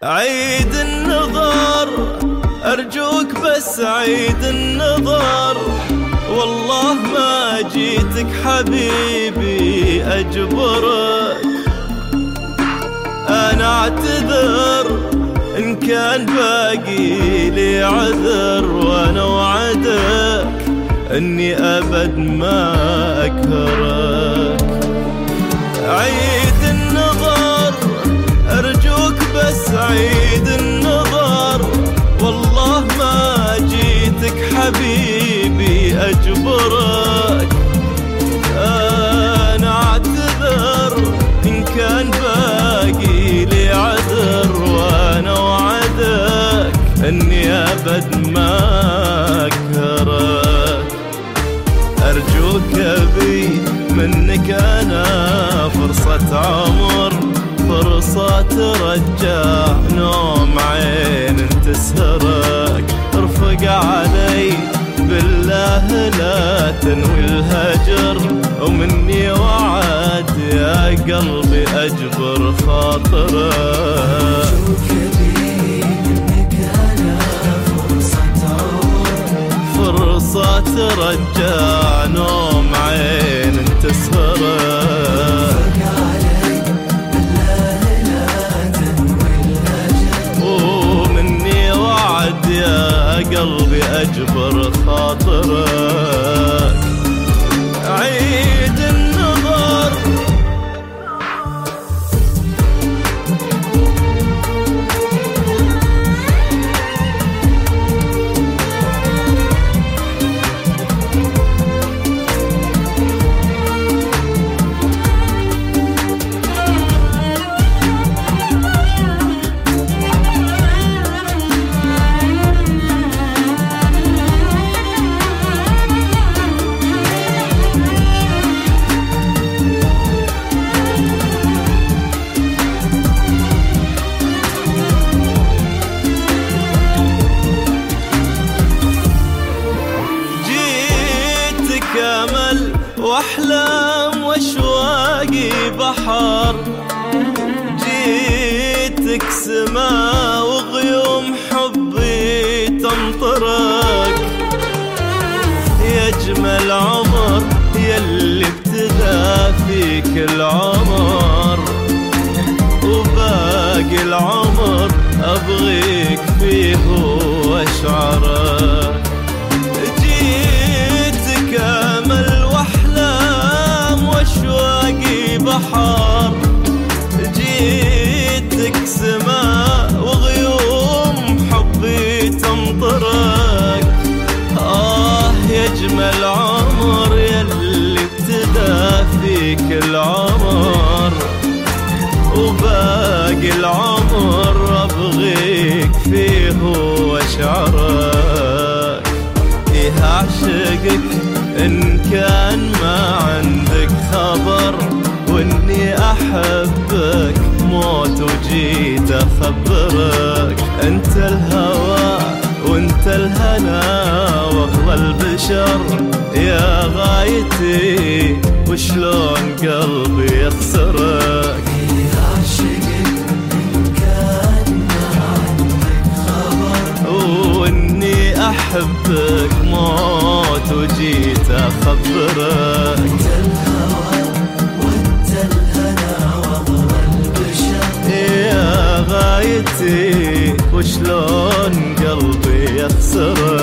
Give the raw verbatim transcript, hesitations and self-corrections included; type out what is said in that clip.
عيد النظر أرجوك بس عيد النظر، والله ما جيتك حبيبي أجبرك. أنا أعتذر إن كان باقي لي عذر، وأنا وعدك إني أبد ما أكهرك. عيد النظر أرجوك بس عيد النظر، والله ما جيتك حبيبي أجبرك. أنا أعتذر إن كان باقي لي عذر، وأنا وعدك إني أبد ما أكهرك. أرجوك أبي منك أنا فرصة عمر، فرصة ترجع نوم عين تسهرك. ارفق علي بالله لا تنوي الهجر، ومني وعد يا قلبي أجبر خاطرك. أرجوك أبي منك أنا فرصة عمر، فرصة ترجع نوم عين تسهرك. قلبي أجبر خاطرك. عيد النظر أمل وأحلام وأشواقي بحر، جيتك سما وغيوم حبي تمطرك. يا أجمل عمر يلي ابتدى فيك العمر، وباقي العمر أبغيك فيه وأشعرك. أمل وأحلام وأشواقي بحر، جيتك سما وغيوم حبي تمطرك. آه يا أجمل عمر يلي ابتدى فيك العمر، وباقي العمر أبغيك فيه وأشعرك. إيه أعشقك إن كان ما عندك خبر، وإني أحبك موت وجيت أخبرك. أنت الهوى وأنت الهنا وأغلى البشر، يا غايتي وشلون قلبي يخسرك. أحبك موت وجيت أخبرك. أنت الهوى وأنت الهنا وأغلى البشر، يا غايتي وشلون قلبي يخسرك.